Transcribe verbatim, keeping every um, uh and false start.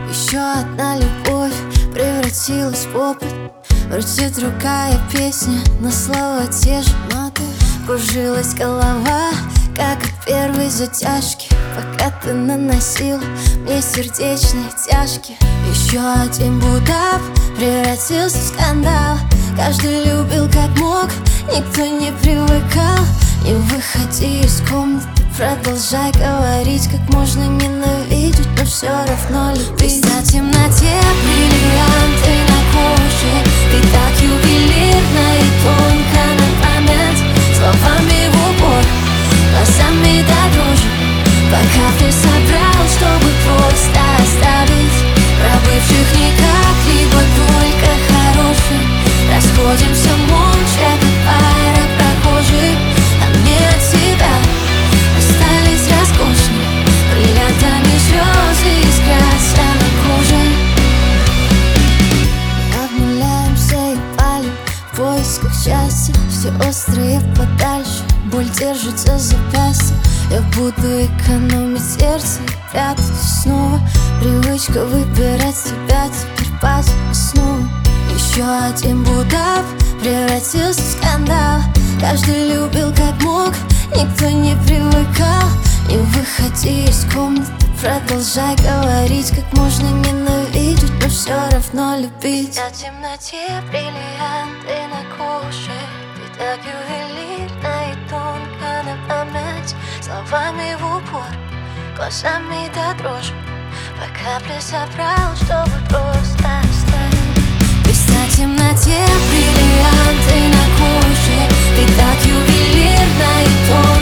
Еще одна любовь превратилась в опыт. Вроде другая песня, но слова те же ноты. Кружилась голова, как от первой затяжки, пока ты наносил мне сердечные тяжки. Еще один будап превратился в скандал. Каждый любил как мог, никто не привыкал. Не выходи из комнаты, продолжай говорить, как можно ненавидеть, но все равно любить. На темноте бриллианты на коже, ты так ювелирно и тонко на память. Словами в упор, глазами до дрожи, пока ты собрал, чтобы просто оставить. Про бывших никак, либо только хороших. Расходимся молча, как пара прохожих. А мне от тебя остались роскошные бриллиантами слезы искрятся на коже. Обнуляемся и палим в поисках счастья. Все острые подальше, боль держится за запястье. Я буду экономить сердце и прятать снова. Привычка выбирать себя теперь падает снова. Еще один будап превратился в скандал. Каждый любил как мог, никто не привыкал. Не выходи из комнаты, продолжай говорить, как можно ненавидеть, но все равно любить. На темноте бриллианты на коже, ты так ювелирно и тонко на память. Словами в упор, глазами до дрожи, по капле собрал, чтобы просто оставить. Весь на темноте бриллианты на коже, ты так ювелирно и тонко